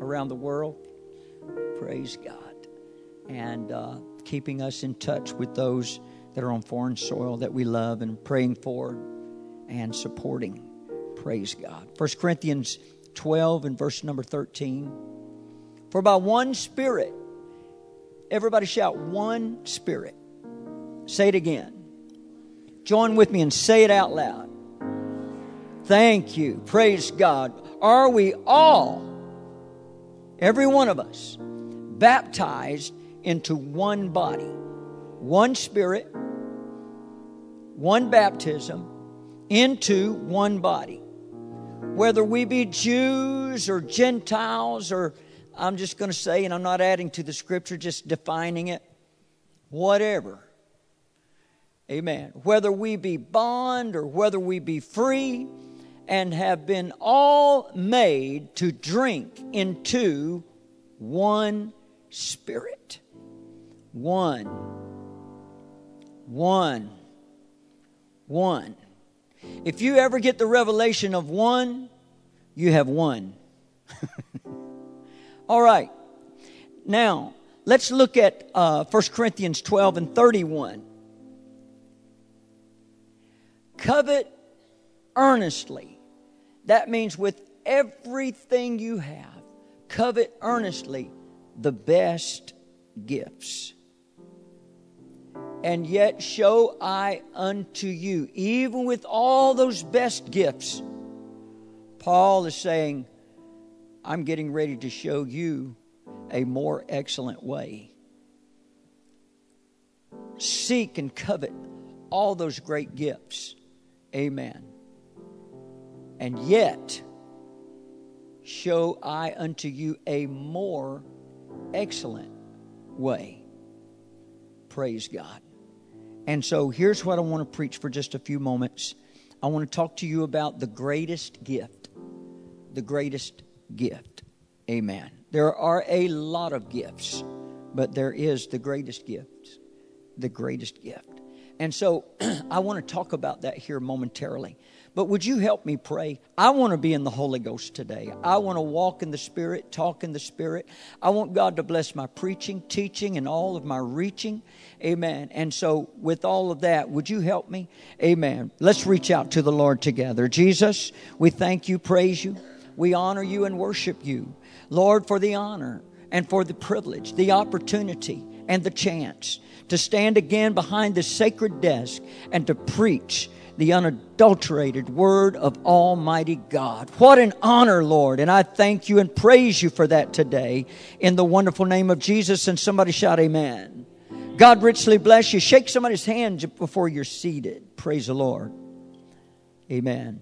around the world. Praise God. And keeping us in touch with those that are on foreign soil that we love and praying for and supporting. Praise God. 1 Corinthians 12 and verse number 13. For by one Spirit, everybody shout, one Spirit. Say it again. Join with me and say it out loud. Thank you. Praise God. Are we all, every one of us, baptized into one body, one Spirit, one baptism, into one body? Whether we be Jews or Gentiles, or I'm just going to say, and I'm not adding to the Scripture, just defining it, whatever. Amen. Whether we be bond or whether we be free, and have been all made to drink into one Spirit. One. If you ever get the revelation of one, you have won. All right. Now, let's look at 1 Corinthians 12 and 31. Covet earnestly. That means with everything you have, covet earnestly the best gifts. And yet show I unto you, even with all those best gifts, Paul is saying, I'm getting ready to show you a more excellent way. Seek and covet all those great gifts. Amen. And yet show I unto you a more excellent way. Praise God. And so here's what I want to preach for just a few moments. I want to talk to you about the greatest gift. The greatest gift. Amen. There are a lot of gifts, but there is the greatest gift. The greatest gift. And so I want to talk about that here momentarily. But would you help me pray? I want to be in the Holy Ghost today. I want to walk in the Spirit, talk in the Spirit. I want God to bless my preaching, teaching, and all of my reaching. Amen. And so with all of that, would you help me? Amen. Let's reach out to the Lord together. Jesus, we thank you, praise you. We honor you and worship you. Lord, for the honor and for the privilege, the opportunity and the chance to stand again behind the sacred desk and to preach the unadulterated word of Almighty God. What an honor, Lord. And I thank you and praise you for that today in the wonderful name of Jesus. And somebody shout amen. God richly bless you. Shake somebody's hand before you're seated. Praise the Lord. Amen.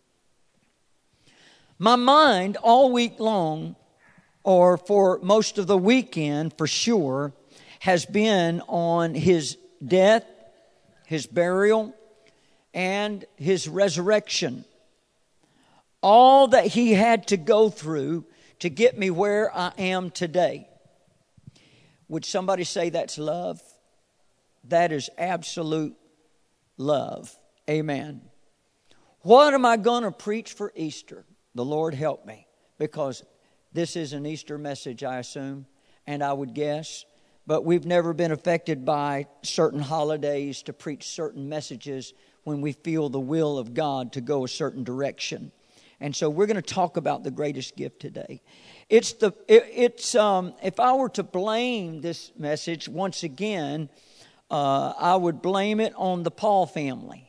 My mind all week long, or for most of the weekend for sure, has been on his death, his burial, and his resurrection. All that he had to go through to get me where I am today. Would somebody say that's love? That is absolute love. Amen. What am I going to preach for Easter? The Lord help me. Because this is an Easter message, I assume, and I would guess. But we've never been affected by certain holidays to preach certain messages when we feel the will of God to go a certain direction. And so we're going to talk about the greatest gift today. If I were to blame this message once again, I would blame it on the Paul family.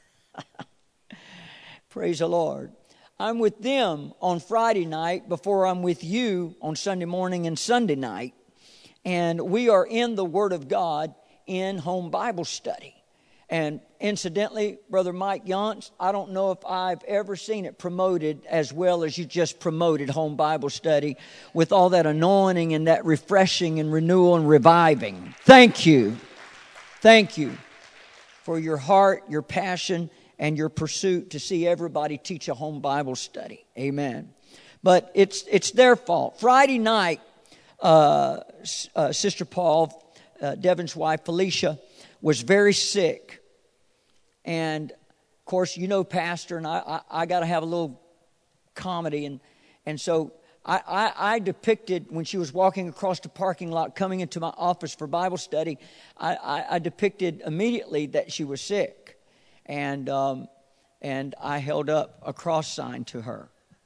Praise the Lord. I'm with them on Friday night before I'm with you on Sunday morning and Sunday night. And we are in the Word of God in home Bible study. And incidentally, Brother Mike Yance, I don't know if I've ever seen it promoted as well as you just promoted home Bible study with all that anointing and that refreshing and renewal and reviving. Thank you. Thank you for your heart, your passion, and your pursuit to see everybody teach a home Bible study. Amen. But it's their fault. Friday night, Sister Paul, Devin's wife, Felicia, was very sick. And, of course, you know, Pastor, and I got to have a little comedy. And so I depicted, when she was walking across the parking lot coming into my office for Bible study, I depicted immediately that she was sick. And I held up a cross sign to her.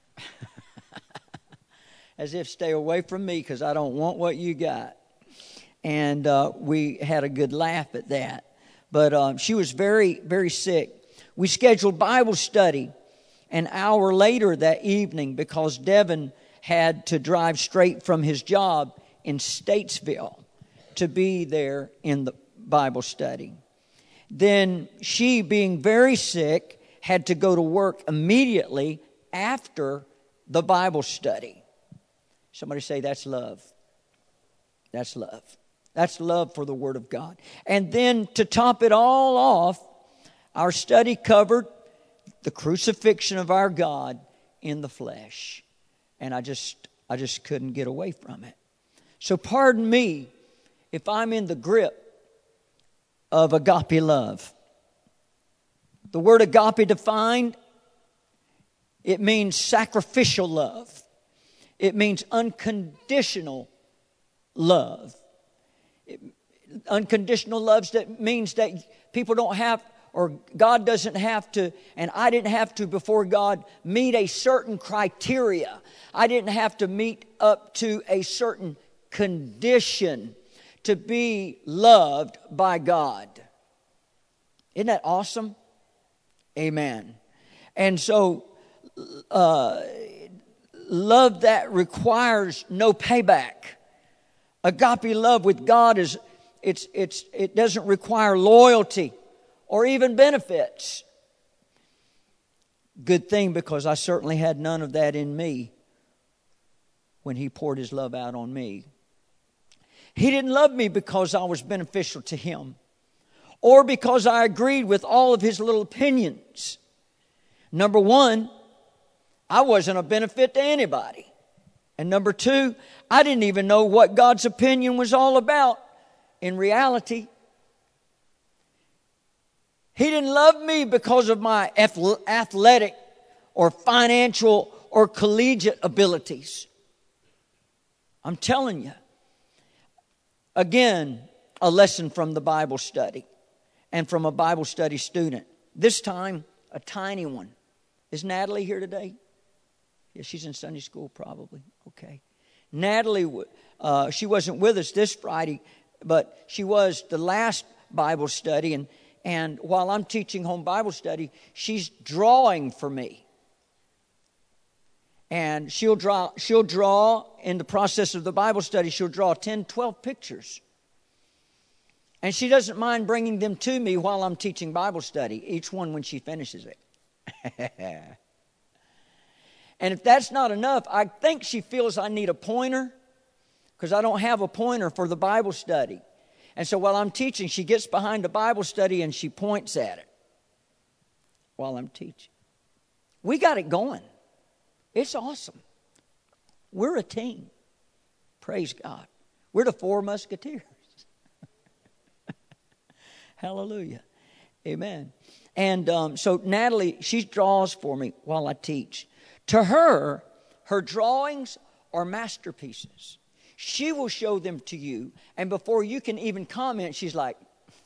As if, stay away from me because I don't want what you got. And we had a good laugh at that. But she was very, very sick. We scheduled Bible study an hour later that evening because Devin had to drive straight from his job in Statesville to be there in the Bible study. Then she, being very sick, had to go to work immediately after the Bible study. Somebody say, that's love. That's love. That's love for the Word of God. And then to top it all off, our study covered the crucifixion of our God in the flesh. And I just couldn't get away from it. So pardon me if I'm in the grip of agape love. The word agape defined, it means sacrificial love. It means unconditional love. Unconditional love that means that people don't have, or God doesn't have to, and I didn't have to before God meet a certain criteria. I didn't have to meet up to a certain condition to be loved by God. Isn't that awesome? Amen. And so, love that requires no payback. Agape love with God it doesn't require loyalty or even benefits. Good thing, because I certainly had none of that in me when He poured His love out on me. He didn't love me because I was beneficial to Him or because I agreed with all of His little opinions. Number one, I wasn't a benefit to anybody. And number two, I didn't even know what God's opinion was all about in reality. He didn't love me because of my athletic or financial or collegiate abilities. I'm telling you. Again, a lesson from the Bible study and from a Bible study student. This time, a tiny one. Is Natalie here today? Yeah, she's in Sunday school probably. Okay. Natalie, she wasn't with us this Friday, but she was the last Bible study. And while I'm teaching home Bible study, she's drawing for me. And she'll draw in the process of the Bible study, she'll draw 10, 12 pictures. And she doesn't mind bringing them to me while I'm teaching Bible study, each one when she finishes it. And if that's not enough, I think she feels I need a pointer because I don't have a pointer for the Bible study. And so while I'm teaching, she gets behind the Bible study and she points at it while I'm teaching. We got it going. It's awesome. We're a team. Praise God. We're the Four Musketeers. Hallelujah. Amen. And so Natalie, she draws for me while I teach. To her, her drawings are masterpieces. She will show them to you, and before you can even comment, she's like,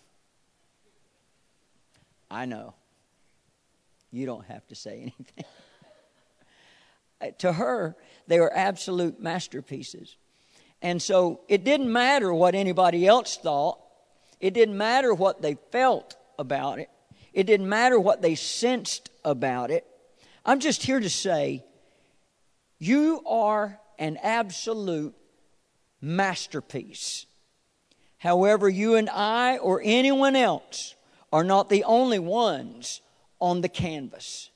I know. You don't have to say anything. To her, they are absolute masterpieces. And so it didn't matter what anybody else thought. It didn't matter what they felt about it. It didn't matter what they sensed about it. I'm just here to say, you are an absolute masterpiece. However, you and I or anyone else are not the only ones on the canvas.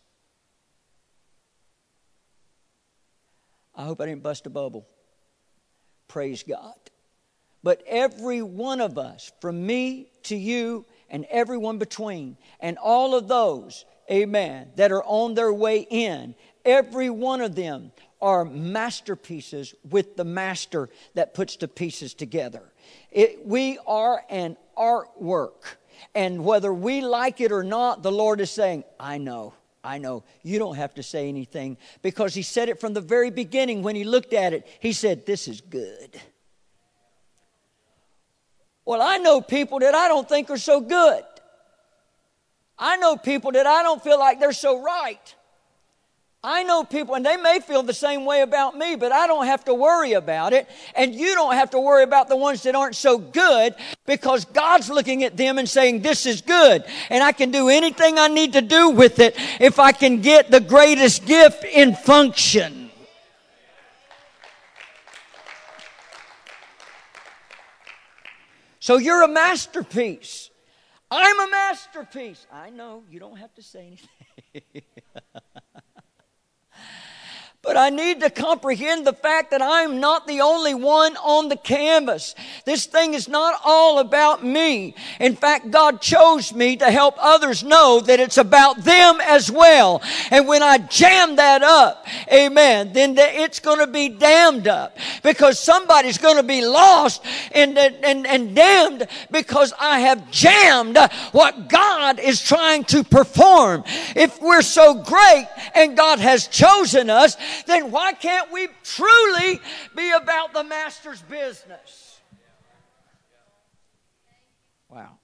I hope I didn't bust a bubble. Praise God. But every one of us, from me to you and everyone between, and all of those, amen, that are on their way in, every one of them are masterpieces with the master that puts the pieces together. We are an artwork. And whether we like it or not, the Lord is saying, I know. I know. You don't have to say anything because He said it from the very beginning when He looked at it. He said, this is good. Well, I know people that I don't think are so good. I know people that I don't feel like they're so right. I know people, and they may feel the same way about me, but I don't have to worry about it. And you don't have to worry about the ones that aren't so good because God's looking at them and saying, this is good. And I can do anything I need to do with it if I can get the greatest gift in function. So you're a masterpiece. I'm a masterpiece. I know, you don't have to say anything. But I need to comprehend the fact that I'm not the only one on the canvas. This thing is not all about me. In fact, God chose me to help others know that it's about them as well. And when I jam that up, amen, then it's going to be dammed up. Because somebody's going to be lost and damned because I have jammed what God is trying to perform. If we're so great and God has chosen us, then why can't we truly be about the Master's business? Wow.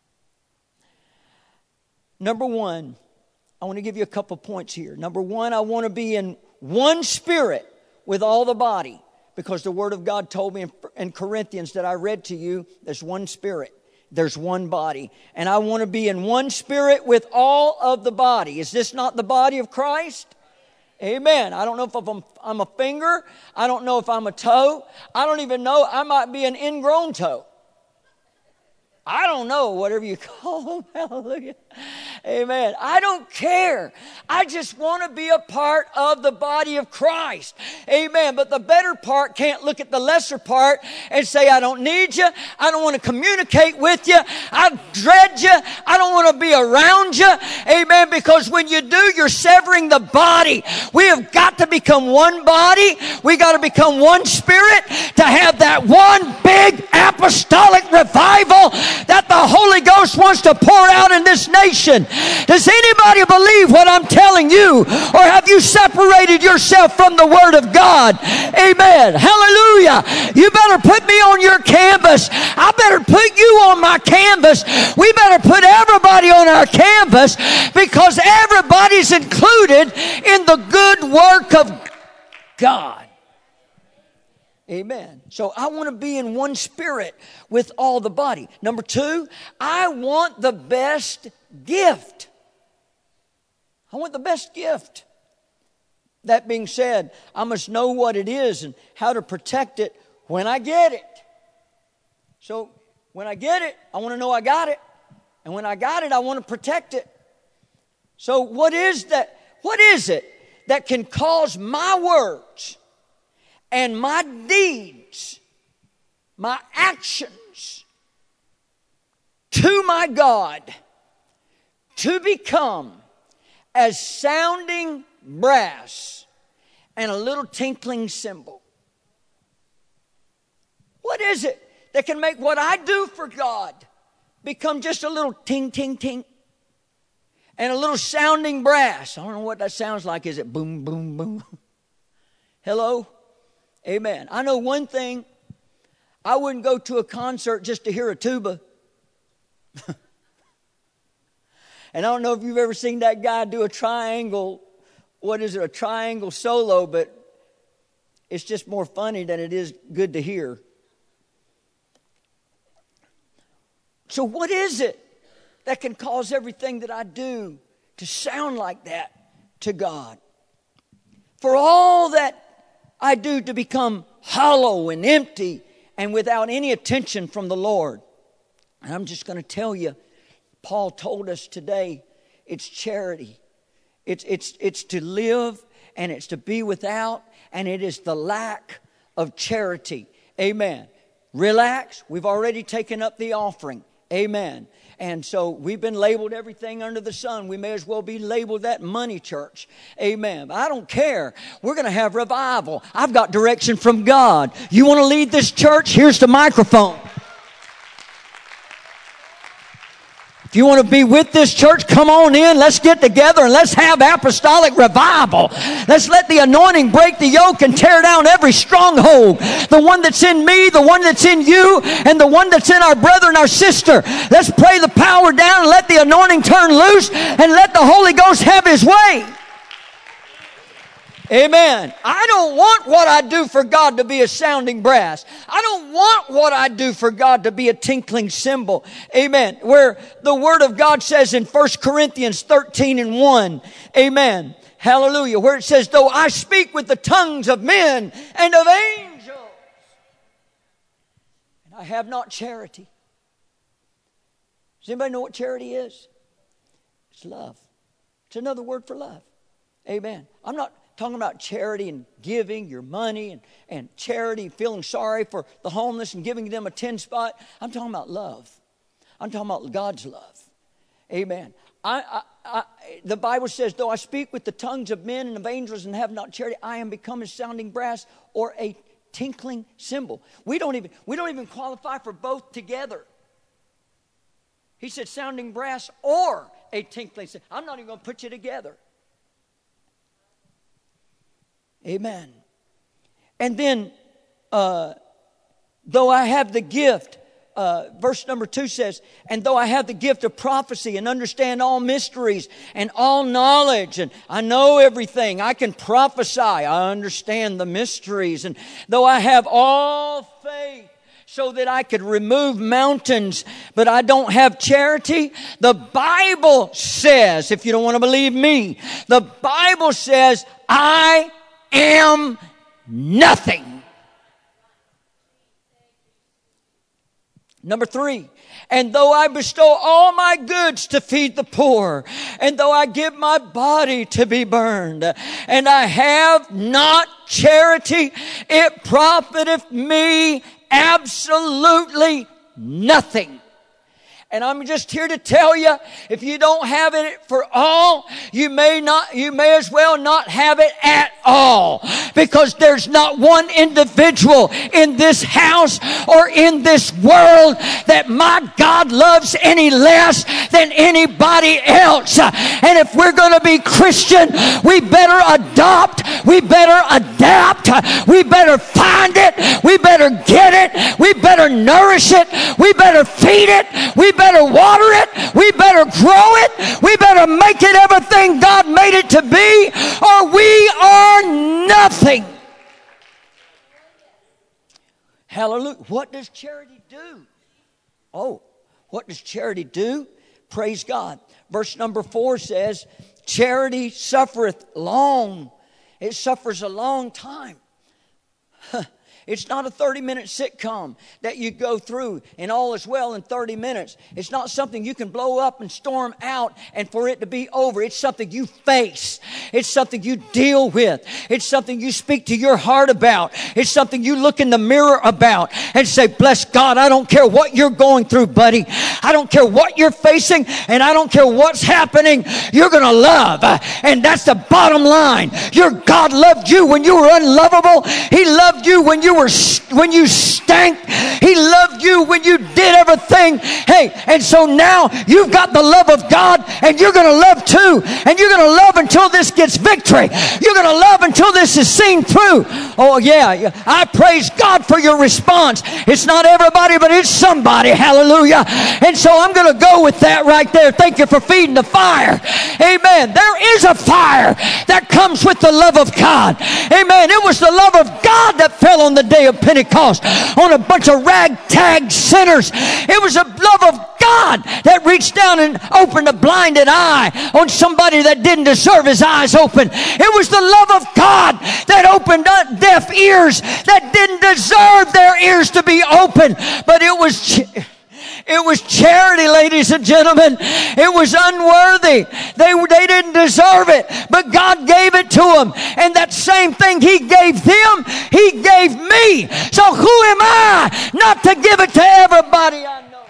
Number one, I want to give you a couple points here. Number one, I want to be in one spirit with all the body, because the Word of God told me in Corinthians that I read to you, there's one spirit. There's one body. And I want to be in one spirit with all of the body. Is this not the body of Christ? Amen. I don't know if I'm a finger. I don't know if I'm a toe. I don't even know. I might be an ingrown toe. I don't know, whatever you call them. Hallelujah. Amen. I don't care. I just want to be a part of the body of Christ. Amen. But the better part can't look at the lesser part and say, I don't need you. I don't want to communicate with you. I dread you. I don't want to be around you. Amen. Because when you do, you're severing the body. We have got to become one body. We got to become one spirit to have that one big apostolic revival that the Holy Ghost wants to pour out in this nation. Does anybody believe what I'm telling you? Or have you separated yourself from the Word of God? Amen. Hallelujah. You better put me on your canvas. I better put you on my canvas. We better put everybody on our canvas because everybody's included in the good work of God. Amen. So I want to be in one spirit with all the body. Number two, I want the best gift. I want the best gift. That being said, I must know what it is and how to protect it when I get it. So when I get it, I want to know I got it. And when I got it, I want to protect it. So what is that? What is it that can cause my words and my deeds, my actions to my God to become as sounding brass and a little tinkling cymbal? What is it that can make what I do for God become just a little ting, ting, ting and a little sounding brass? I don't know what that sounds like. Is it boom, boom, boom? Hello? Amen. I know one thing. I wouldn't go to a concert just to hear a tuba. And I don't know if you've ever seen that guy do a triangle. What is it? A triangle solo, but it's just more funny than it is good to hear. So what is it that can cause everything that I do to sound like that to God? For all that I do to become hollow and empty and without any attention from the Lord. And I'm just going to tell you, Paul told us today, it's charity. It's to live and it's to be without, and it is the lack of charity. Amen. Relax. We've already taken up the offering. Amen. And so we've been labeled everything under the sun. We may as well be labeled that money church. Amen. I don't care. We're going to have revival. I've got direction from God. You want to lead this church? Here's the microphone. If you want to be with this church, come on in. Let's get together and let's have apostolic revival. Let's let the anointing break the yoke and tear down every stronghold. The one that's in me, the one that's in you, and the one that's in our brother and our sister. Let's pray the power down and let the anointing turn loose and let the Holy Ghost have His way. Amen. I don't want what I do for God to be a sounding brass. I don't want what I do for God to be a tinkling cymbal. Amen. Where the Word of God says in 1 Corinthians 13:1. Amen. Hallelujah. Where it says, though I speak with the tongues of men and of angels, and I have not charity. Does anybody know what charity is? It's love. It's another word for love. Amen. I'm not talking about charity and giving your money and charity, feeling sorry for the homeless and giving them a 10 spot. I'm talking about love. I'm talking about God's love. Amen. The Bible says, though I speak with the tongues of men and of angels and have not charity, I am become a sounding brass or a tinkling cymbal. We don't even qualify for both together. He said sounding brass or a tinkling cymbal. I'm not even going to put you together. Amen. And then, though I have the gift, verse number 2 says, and though I have the gift of prophecy and understand all mysteries and all knowledge, and I know everything, I can prophesy, I understand the mysteries, and though I have all faith, so that I could remove mountains, but I don't have charity. The Bible says, if you don't want to believe me, the Bible says, I am nothing. Number 3, and though I bestow all my goods to feed the poor, and though I give my body to be burned, and I have not charity, it profiteth me absolutely nothing. And I'm just here to tell you, if you don't have it for all, you may as well not have it at all. Because there's not one individual in this house or in this world that my God loves any less than anybody else. And if we're going to be Christian, we better adopt, we better adapt, we better find it, we better get it, we better nourish it, we better feed it, we better water it, we better grow it, we better make it everything God made it to be, or we are nothing. Hallelujah. What does charity do? Oh, what does charity do? Praise God. Verse number 4 says, charity suffereth long. It suffers a long time. It's not a 30-minute sitcom that you go through and all is well in 30 minutes. It's not something you can blow up and storm out and for it to be over. It's something you face. It's something you deal with. It's something you speak to your heart about. It's something you look in the mirror about and say, bless God, I don't care what you're going through, buddy. I don't care what you're facing and I don't care what's happening. You're going to love. And that's the bottom line. Your God loved you when you were unlovable. He loved you when you stank. He loved you when you did everything. Hey, and so now you've got the love of God and you're going to love too. And you're going to love until this gets victory. You're going to love until this is seen through. Oh yeah, I praise God for your response. It's not everybody, but it's somebody. Hallelujah. And so I'm going to go with that right there. Thank you for feeding the fire. Amen. There is a fire that comes with the love of God. Amen. It was the love of God that fell on the day of Pentecost on a bunch of ragtag sinners. It was the love of God that reached down and opened a blinded eye on somebody that didn't deserve his eyes open. It was the love of God that opened up deaf ears that didn't deserve their ears to be open. But it was charity, ladies and gentlemen. It was unworthy. They didn't deserve it, but God gave it to them. And that same thing He gave them, He gave me. So who am I not to give it to everybody I know?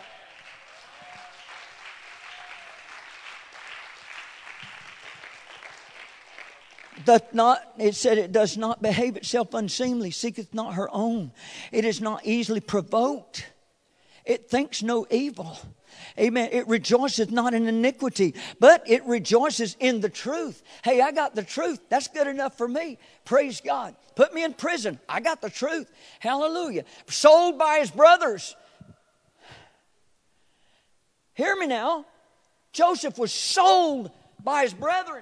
It said it does not behave itself unseemly, seeketh not her own. It is not easily provoked. It thinks no evil. Amen. It rejoiceth not in iniquity, but it rejoices in the truth. Hey, I got the truth. That's good enough for me. Praise God. Put me in prison. I got the truth. Hallelujah. Sold by his brothers. Hear me now. Joseph was sold by his brethren.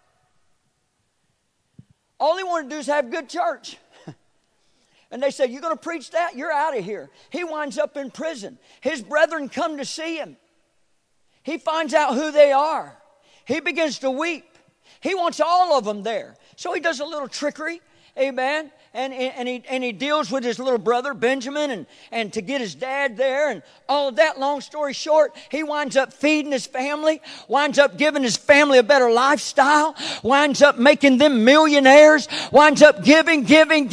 All he wanted to do is have good church. And they said, you're going to preach that? You're out of here. He winds up in prison. His brethren come to see him. He finds out who they are. He begins to weep. He wants all of them there. So he does a little trickery. Amen. And he deals with his little brother Benjamin and to get his dad there and all of that. Long story short, he winds up feeding his family, winds up giving his family a better lifestyle, winds up making them millionaires, winds up giving,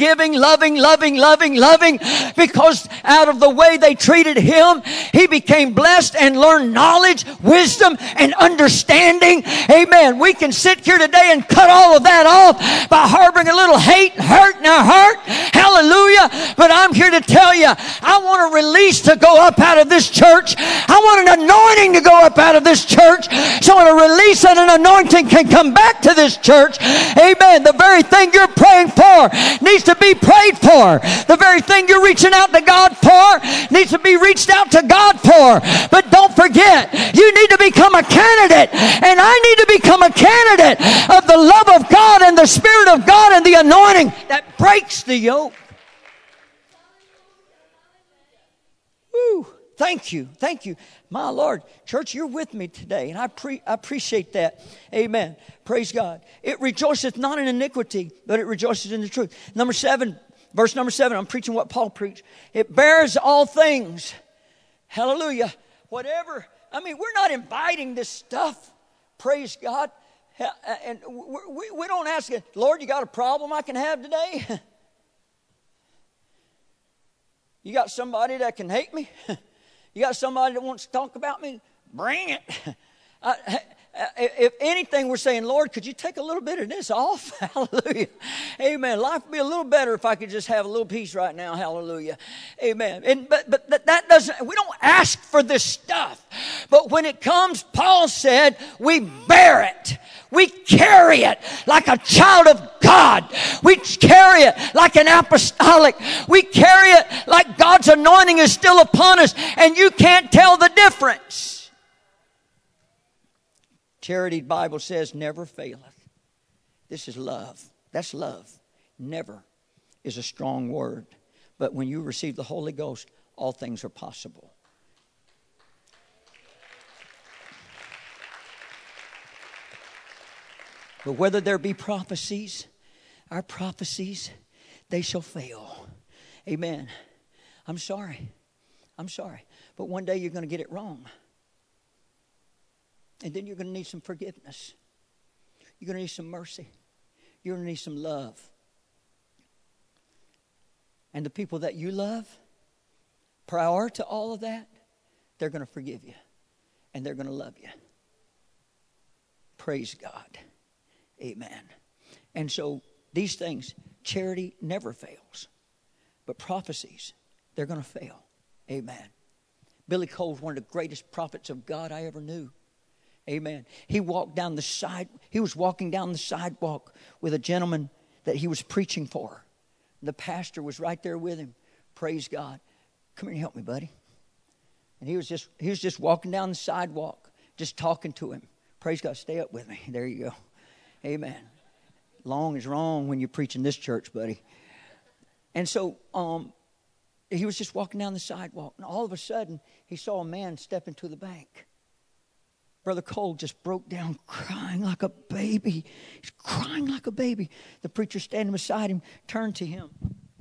loving, because out of the way they treated him, he became blessed and learned knowledge, wisdom, and understanding. Amen. We can sit here today and cut all of that off by harboring a little hate and hurt in our heart. Hallelujah. But I'm here to tell you, I want a release to go up out of this church. I want an anointing to go up out of this church, so a release and an anointing can come back to this church. Amen. The very thing you're praying for needs to be prayed for. The very thing you're reaching out to God for needs to be reached out to God for. But don't forget, you need to become a candidate, and I need to become a candidate of the love of God and the Spirit of God and the anointing that breaks the yoke. Woo. Thank you. Thank you. My Lord. Church, you're with me today, and I appreciate that. Amen. Praise God. It rejoiceth not in iniquity, but it rejoices in the truth. Verse number 7, I'm preaching what Paul preached. It bears all things. Hallelujah. Whatever. I mean, we're not inviting this stuff. Praise God. And we don't ask it, Lord, you got a problem I can have today? You got somebody that can hate me? You got somebody that wants to talk about me? Bring it. If anything, we're saying, Lord, could you take a little bit of this off? Hallelujah. Amen. Life would be a little better if I could just have a little peace right now. Hallelujah. Amen. But that doesn't, we don't ask for this stuff. But when it comes, Paul said, we bear it. We carry it like a child of God. We carry it like an apostolic. We carry it like God's anointing is still upon us, and you can't tell the difference. Charity, Bible says, never faileth. This is love. That's love. Never is a strong word. But when you receive the Holy Ghost, all things are possible. But whether there be prophecies, our prophecies, they shall fail. Amen. I'm sorry. But one day you're going to get it wrong. And then you're going to need some forgiveness. You're going to need some mercy. You're going to need some love. And the people that you love, prior to all of that, they're going to forgive you. And they're going to love you. Praise God. Amen. And so these things, charity never fails. But prophecies, they're going to fail. Amen. Billy Cole's one of the greatest prophets of God I ever knew. Amen. He was walking down the sidewalk with a gentleman that he was preaching for. The pastor was right there with him. Praise God. Come here and help me, buddy. And he was just walking down the sidewalk, just talking to him. Praise God. Stay up with me. There you go. Amen. Long is wrong when you're preaching this church, buddy. And so he was just walking down the sidewalk, and all of a sudden he saw a man step into the bank. Brother Cole just broke down crying like a baby. He's crying like a baby. The preacher standing beside him turned to him.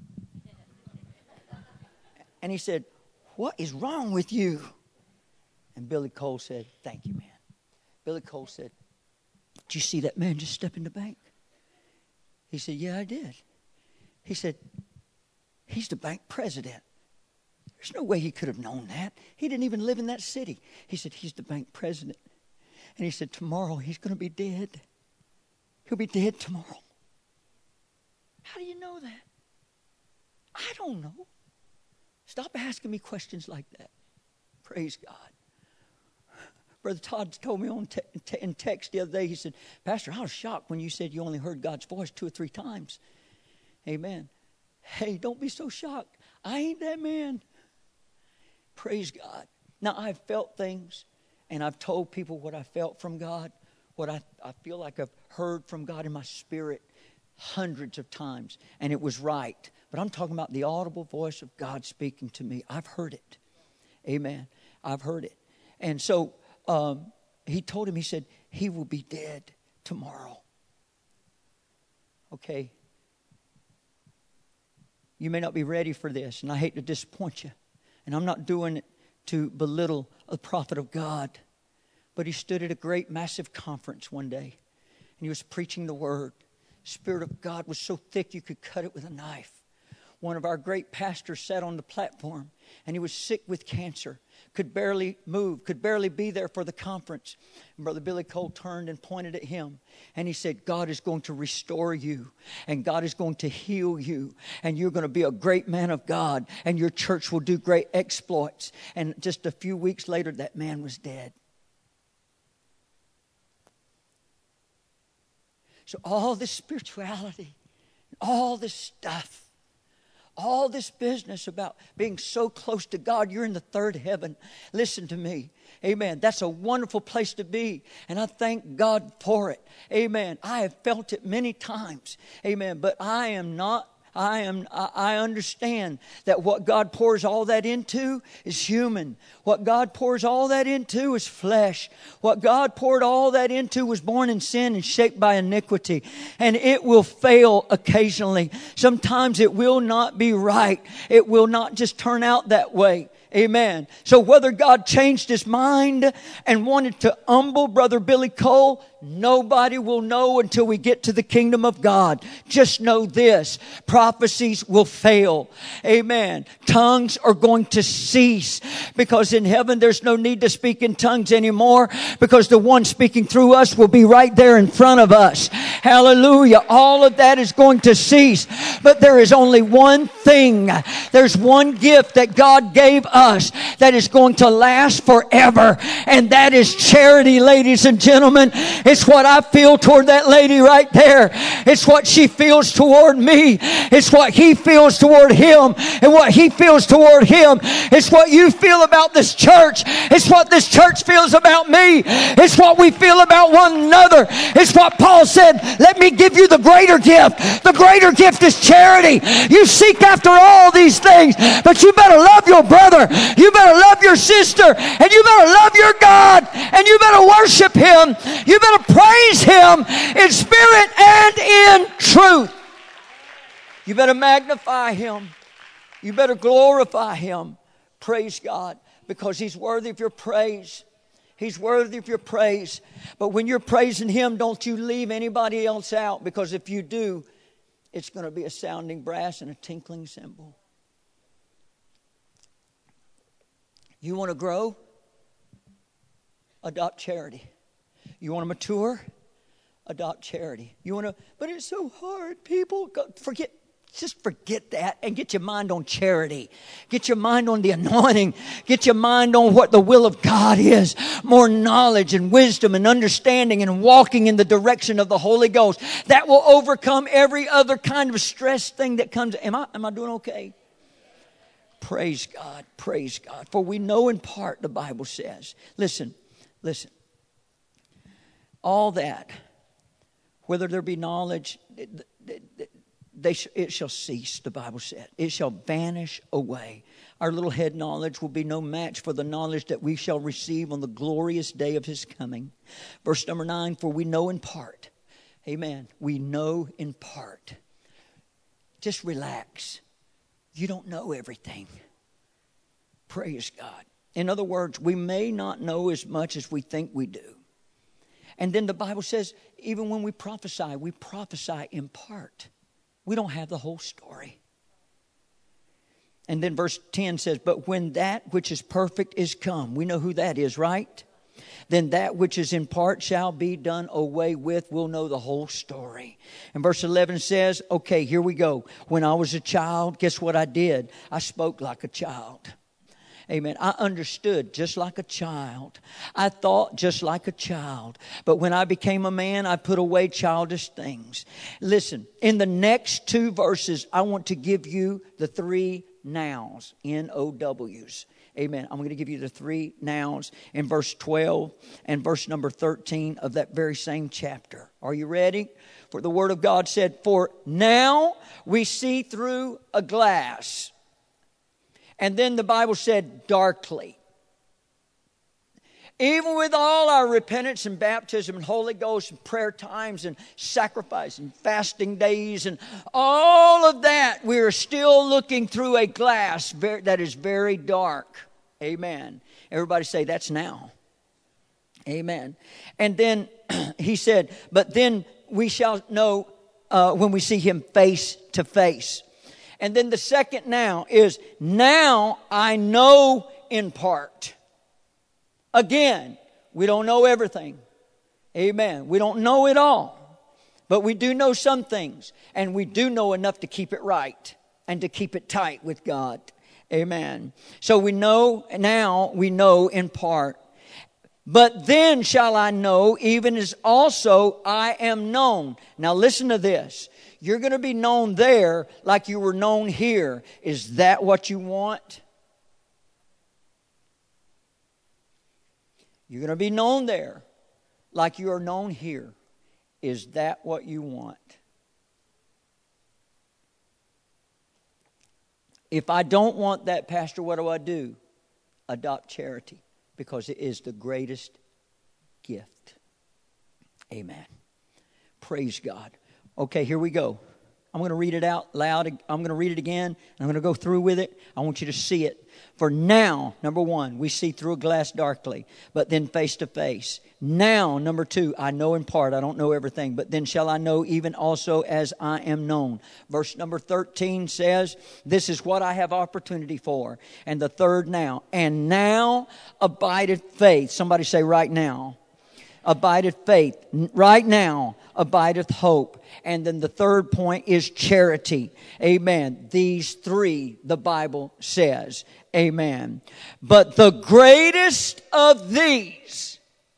And he said, "What is wrong with you?" And Billy Cole said, "Thank you, man." Billy Cole said, "Did you see that man just step in the bank?" He said, "Yeah, I did." He said, "He's the bank president." There's no way he could have known that. He didn't even live in that city. He said, "He's the bank president." And he said, "Tomorrow he's going to be dead. He'll be dead tomorrow." How do you know that? I don't know. Stop asking me questions like that. Praise God. Brother Todd told me in text the other day, he said, Pastor, I was shocked when you said you only heard God's voice 2 or 3 times. Amen. Hey, don't be so shocked. I ain't that man. Praise God. Now, I've felt things, and I've told people what I felt from God, what I feel like I've heard from God in my spirit hundreds of times, and it was right. But I'm talking about the audible voice of God speaking to me. I've heard it. Amen. I've heard it. And so he told him, he said, he will be dead tomorrow. Okay. You may not be ready for this, and I hate to disappoint you. And I'm not doing it to belittle a prophet of God. But he stood at a great, massive conference one day, and he was preaching the word. The Spirit of God was so thick you could cut it with a knife. One of our great pastors sat on the platform, and he was sick with cancer, could barely move, could barely be there for the conference. And Brother Billy Cole turned and pointed at him, and he said, God is going to restore you, and God is going to heal you, and you're going to be a great man of God, and your church will do great exploits. And just a few weeks later, that man was dead. So all this spirituality, all this stuff, all this business about being so close to God, you're in the third heaven. Listen to me. Amen. That's a wonderful place to be. And I thank God for it. Amen. I have felt it many times. Amen. But I understand that what God pours all that into is human. What God pours all that into is flesh. What God poured all that into was born in sin and shaped by iniquity. And it will fail occasionally. Sometimes it will not be right. It will not just turn out that way. Amen. So whether God changed his mind and wanted to humble Brother Billy Cole, nobody will know until we get to the kingdom of God. Just know this. Prophecies will fail. Amen. Tongues are going to cease because in heaven there's no need to speak in tongues anymore because the one speaking through us will be right there in front of us. Hallelujah. All of that is going to cease. But there is only one thing. There's one gift that God gave us that is going to last forever. And that is charity, ladies and gentlemen. It's what I feel toward that lady right there. It's what she feels toward me. It's what he feels toward him. And what he feels toward him. It's what you feel about this church. It's what this church feels about me. It's what we feel about one another. It's what Paul said, let me give you the greater gift. The greater gift is charity. You seek after all these things, but you better love your brother. You better love your sister. And you better love your God. And you better worship him. You better praise him in spirit and in truth. You better magnify him. You better glorify him. Praise God, because he's worthy of your praise. He's worthy of your praise. But when you're praising him, don't you leave anybody else out, because if you do, it's going to be a sounding brass and a tinkling cymbal. You want to grow? Adopt charity. You want to mature? Adopt charity. You want to, but it's so hard. People just forget that and get your mind on charity. Get your mind on the anointing. Get your mind on what the will of God is. More knowledge and wisdom and understanding and walking in the direction of the Holy Ghost. That will overcome every other kind of stress thing that comes. Am I doing okay? Praise God. Praise God. For we know in part, the Bible says. Listen. All that, whether there be knowledge, it shall cease, the Bible said. It shall vanish away. Our little head knowledge will be no match for the knowledge that we shall receive on the glorious day of his coming. Verse number 9, for we know in part. Amen. We know in part. Just relax. You don't know everything. Praise God. In other words, we may not know as much as we think we do. And then the Bible says, even when we prophesy in part. We don't have the whole story. And then verse 10 says, but when that which is perfect is come. We know who that is, right? Then that which is in part shall be done away with. We'll know the whole story. And verse 11 says, okay, here we go. When I was a child, guess what I did? I spoke like a child. Amen. I understood just like a child. I thought just like a child. But when I became a man, I put away childish things. Listen, in the next 2 verses, I want to give you the 3 nows, N-O-Ws. Amen. I'm going to give you the 3 nows in verse 12 and verse number 13 of that very same chapter. Are you ready? For the Word of God said, "For now we see through a glass." And then the Bible said, "darkly." Even with all our repentance and baptism and Holy Ghost and prayer times and sacrifice and fasting days and all of that, we are still looking through a glass that is very dark. Amen. Everybody say, "That's now." Amen. And then he said, "But then we shall know when we see him face to face." And then the second now is, "Now I know in part." Again, we don't know everything. Amen. We don't know it all. But we do know some things. And we do know enough to keep it right and to keep it tight with God. Amen. So we know now, we know in part. "But then shall I know, even as also I am known." Now listen to this. You're going to be known there like you were known here. Is that what you want? You're going to be known there like you are known here. Is that what you want? If I don't want that, Pastor, what do? Adopt charity, because it is the greatest gift. Amen. Praise God. Okay, here we go. I'm going to read it out loud. I'm going to read it again. I'm going to go through with it. I want you to see it. "For now," number 1, we see through a glass darkly, but then face to face. "Now," number 2, I know in part. I don't know everything. "But then shall I know even also as I am known." Verse number 13 says, "This is what I have opportunity for." And the third now, "And now abideth faith." Somebody say, "Right now." Abideth faith. Right now abideth hope. And then the third point is charity. Amen. These 3, the Bible says. Amen. "But the greatest of these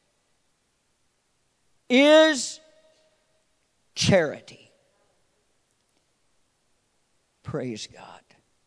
is charity." Praise God.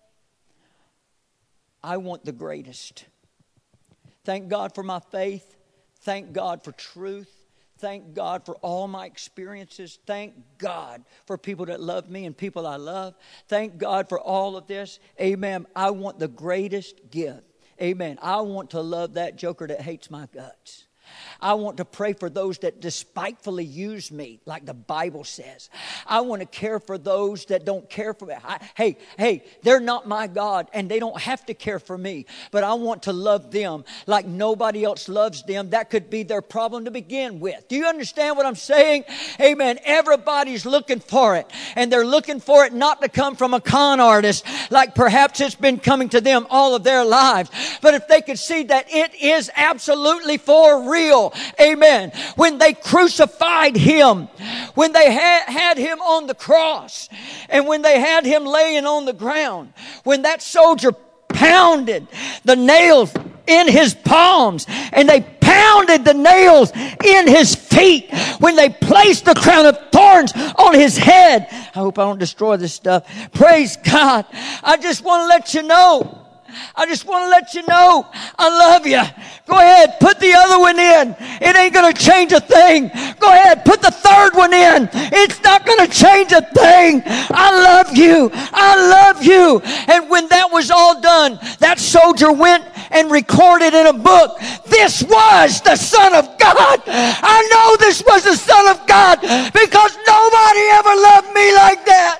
I want the greatest. Thank God for my faith. Thank God for truth. Thank God for all my experiences. Thank God for people that love me and people I love. Thank God for all of this. Amen. I want the greatest gift. Amen. I want to love that joker that hates my guts. I want to pray for those that despitefully use me, like the Bible says. I want to care for those that don't care for me. Hey, they're not my God, and they don't have to care for me. But I want to love them like nobody else loves them. That could be their problem to begin with. Do you understand what I'm saying? Amen. Everybody's looking for it, and they're looking for it not to come from a con artist, like perhaps it's been coming to them all of their lives. But if they could see that it is absolutely for real. Amen. When they crucified him, when they had him on the cross, and when they had him laying on the ground, when that soldier pounded the nails in his palms, and they pounded the nails in his feet, when they placed the crown of thorns on his head. I hope I don't destroy this stuff. Praise God. I just want to let you know. I love you. Go ahead, put the other one in. It ain't going to change a thing. Go ahead, put the third one in. It's not going to change a thing. I love you. And when that was all done, that soldier went and recorded in a book, this was the Son of God. I know this was the Son of God because nobody ever loved me like that.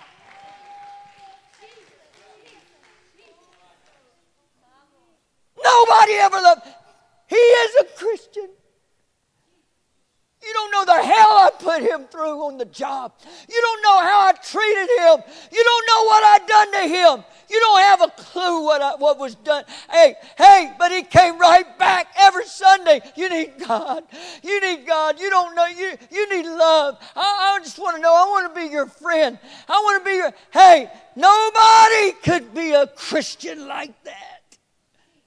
Nobody ever loved. He is a Christian. You don't know the hell I put him through on the job. You don't know how I treated him. You don't know what I done to him. You don't have a clue what was done. Hey, but he came right back every Sunday. You need God. You don't know. You need love. I just want to know. I want to be your friend. I want to be your. Hey, nobody could be a Christian like that.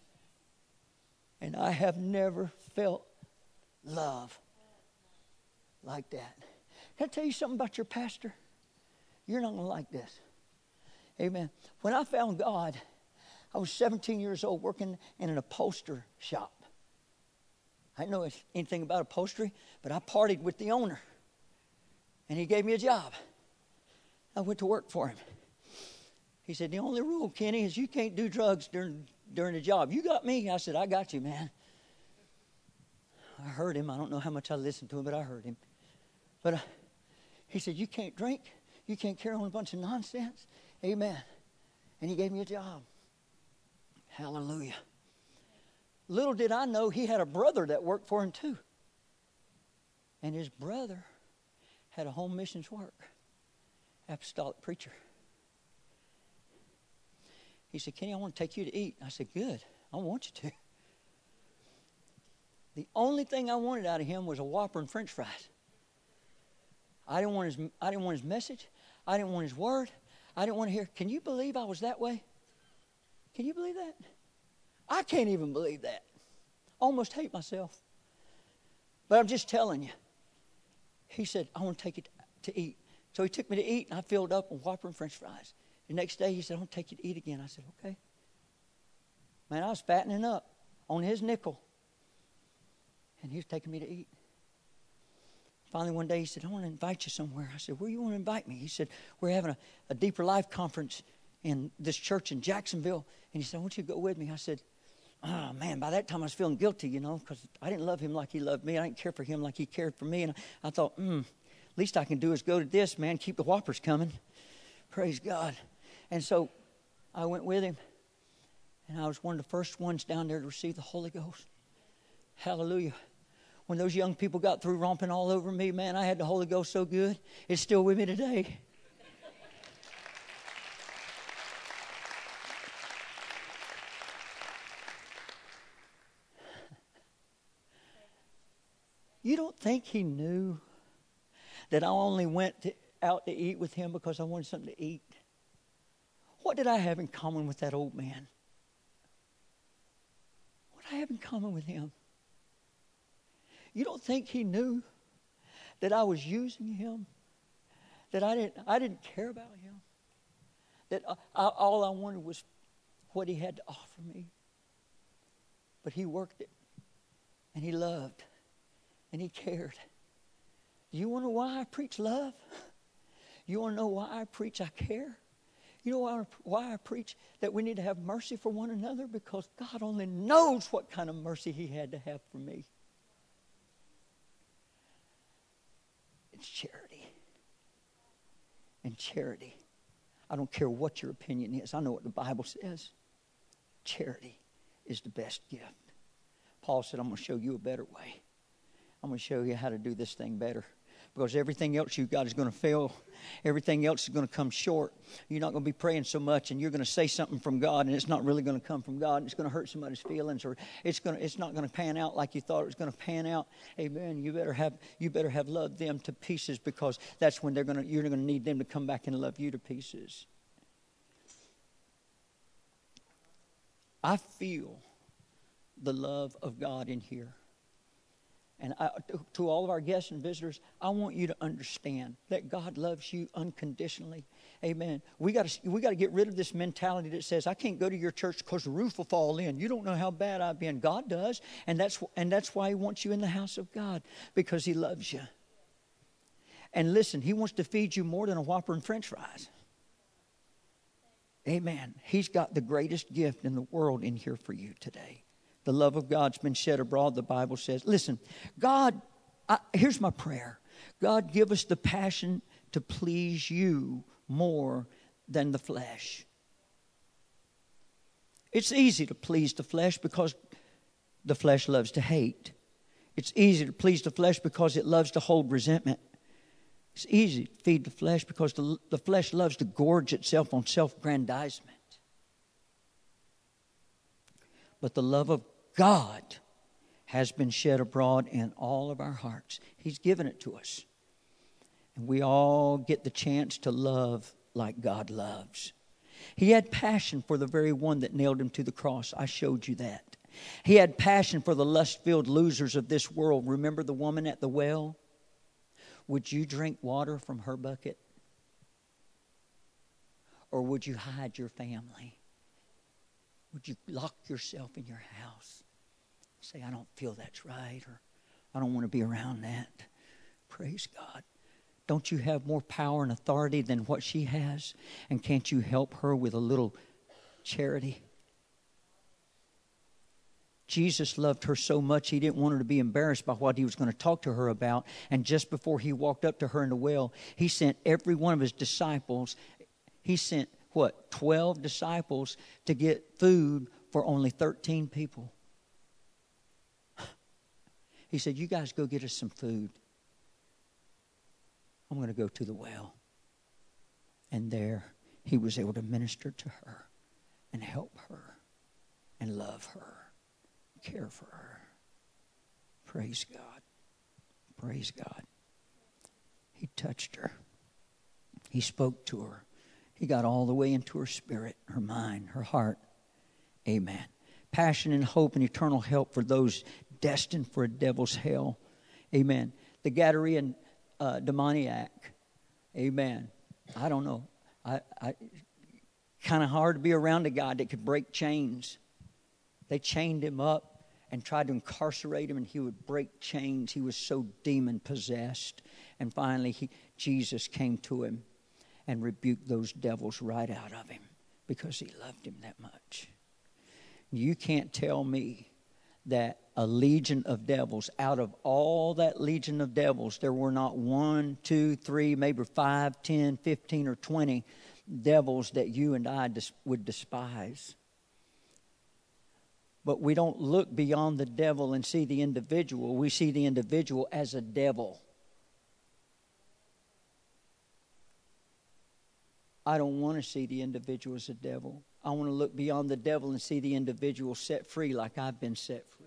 And I have never felt love like that. Can I tell you something about your pastor? You're not going to like this. Amen. When I found God, I was 17 years old working in an upholstery shop. I didn't know anything about upholstery, but I partied with the owner. And he gave me a job. I went to work for him. He said, the only rule, Kenny, is you can't do drugs during the job. You got me? I said, I got you, man. I heard him. I don't know how much I listened to him, but I heard him. But he said, you can't drink. You can't carry on a bunch of nonsense. Amen. And he gave me a job. Hallelujah. Little did I know he had a brother that worked for him too. And his brother had a home missions work. Apostolic preacher. He said, Kenny, I want to take you to eat. I said, good. I want you to. The only thing I wanted out of him was a Whopper and French fries. I didn't want his message. I didn't want his word. I didn't want to hear. Can you believe I was that way? Can you believe that? I can't even believe that. Almost hate myself. But I'm just telling you. He said, I want to take you to eat. So he took me to eat, and I filled up on Whopper and French fries. The next day, he said, I want to take you to eat again. I said, okay. Man, I was fattening up on his nickel. And he was taking me to eat. Finally, one day, he said, I want to invite you somewhere. I said, where do you want to invite me? He said, we're having a Deeper Life conference in this church in Jacksonville. And he said, I want you to go with me. I said, oh, man, by that time I was feeling guilty, because I didn't love him like he loved me. I didn't care for him like he cared for me. And I thought, least I can do is go to this, man, keep the Whoppers coming. Praise God. And so I went with him, and I was one of the first ones down there to receive the Holy Ghost. Hallelujah. When those young people got through romping all over me, man, I had the Holy Ghost so good. It's still with me today. You don't think he knew that I only went out to eat with him because I wanted something to eat? What did I have in common with that old man? What did I have in common with him? You don't think he knew that I was using him? That I didn't care about him? That all I wanted was what he had to offer me? But he worked it, and he loved, and he cared. Do you want to know why I preach love? You want to know why I preach I care? You know why I preach that we need to have mercy for one another? Because God only knows what kind of mercy he had to have for me. It's charity. And charity, I don't care what your opinion is. I know what the Bible says. Charity is the best gift. Paul said, I'm going to show you a better way. I'm going to show you how to do this thing better. Because everything else you've got is going to fail. Everything else is going to come short. You're not going to be praying so much, and you're going to say something from God, and it's not really going to come from God, and it's going to hurt somebody's feelings, or it's not going to pan out like you thought it was going to pan out. Amen. You better have loved them to pieces, because that's when you're going to need them to come back and love you to pieces. I feel the love of God in here. And to all of our guests and visitors, I want you to understand that God loves you unconditionally. Amen. We got to get rid of this mentality that says, I can't go to your church because the roof will fall in. You don't know how bad I've been. God does. And that's why he wants you in the house of God, because he loves you. And listen, he wants to feed you more than a Whopper and French fries. Amen. He's got the greatest gift in the world in here for you today. The love of God's been shed abroad, the Bible says. Listen, God, here's my prayer. God, give us the passion to please you more than the flesh. It's easy to please the flesh because the flesh loves to hate. It's easy to please the flesh because it loves to hold resentment. It's easy to feed the flesh because the flesh loves to gorge itself on self-aggrandizement. But the love of God has been shed abroad in all of our hearts. He's given it to us. And we all get the chance to love like God loves. He had passion for the very one that nailed him to the cross. I showed you that. He had passion for the lust-filled losers of this world. Remember the woman at the well? Would you drink water from her bucket? Or would you hide your family? Would you lock yourself in your house? Say, I don't feel that's right, or I don't want to be around that. Praise God. Don't you have more power and authority than what she has? And can't you help her with a little charity? Jesus loved her so much, He didn't want her to be embarrassed by what He was going to talk to her about. And just before He walked up to her in the well, He sent every one of His disciples. He sent, 12 disciples to get food for only 13 people. He said, you guys go get us some food. I'm going to go to the well. And there He was able to minister to her and help her and love her. Care for her. Praise God. Praise God. He touched her. He spoke to her. He got all the way into her spirit, her mind, her heart. Amen. Passion and hope and eternal help for those destined for a devil's hell. Amen. The Gadarene demoniac. Amen. I don't know. I kind of hard to be around a guy that could break chains. They chained him up and tried to incarcerate him, and he would break chains. He was so demon-possessed. And finally, Jesus came to him and rebuked those devils right out of him because He loved him that much. You can't tell me that a legion of devils, out of all that legion of devils, there were not 1, 2, 3, maybe 5, 10, 15, or 20 devils that you and I would despise. But we don't look beyond the devil and see the individual. We see the individual as a devil. I don't want to see the individual as a devil. I want to look beyond the devil and see the individual set free like I've been set free.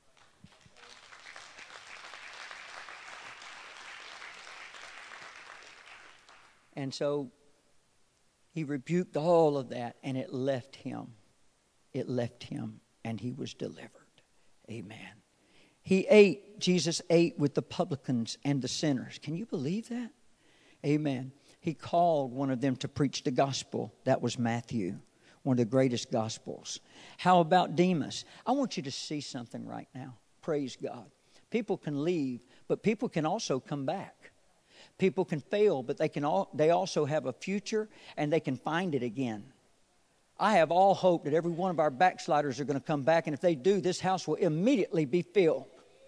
And so He rebuked all of that, and it left him. It left him, and he was delivered. Amen. Jesus ate with the publicans and the sinners. Can you believe that? Amen. He called one of them to preach the gospel. That was Matthew, one of the greatest gospels. How about Demas? I want you to see something right now. Praise God. People can leave, but people can also come back. People can fail, but they also have a future, and they can find it again. I have all hope that every one of our backsliders are going to come back, and if they do, this house will immediately be filled.